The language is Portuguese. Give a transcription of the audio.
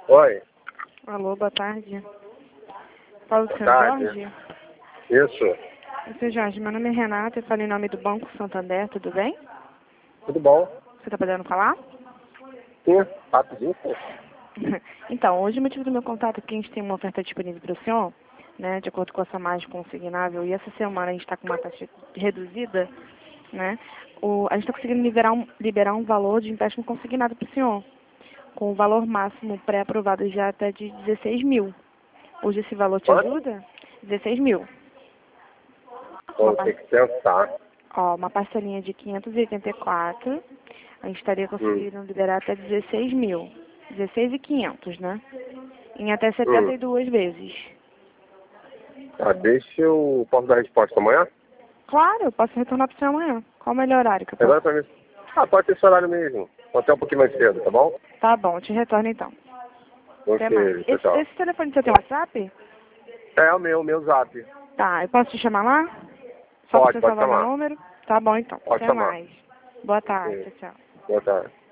Oi. Alô, boa tarde. Fala com o Boa seu tarde. Jorge? Isso. Seu Jorge, meu nome é Renata, eu falo em nome do Banco Santander, tudo bem? Tudo bom? Você está podendo falar? Sim. Rapidinho, pô. Então, hoje o motivo do meu contato é que a gente tem uma oferta disponível para o senhor, né, de acordo com essa margem consignável, e essa semana a gente está com uma taxa reduzida, né, a gente está conseguindo liberar um valor de empréstimo consignado para o senhor, com o valor máximo pré-aprovado já até de 16 mil. Hoje esse valor te Quanto? ajuda? 16 mil. Vou ter que pensar. Ó, uma parcelinha de 584, a gente estaria conseguindo liberar até 16 mil. 16.500, né? Em até 72 vezes. Tá, deixa eu... Posso dar a resposta amanhã? Claro, eu posso retornar para você amanhã. Qual o melhor horário que eu Agora posso? pra mim. Ah, pode ser esse horário mesmo. Até um pouquinho mais cedo, tá bom? Tá bom, eu te retorno então. Até mais. Ok, tchau, tchau. Esse telefone você tem WhatsApp? É o meu zap. Tá, eu posso te chamar lá? Só para você Pode salvar meu chamar. número? Tá bom então. Pode Até chamar. mais. Boa tarde, Ok. tchau, tchau. Boa tarde.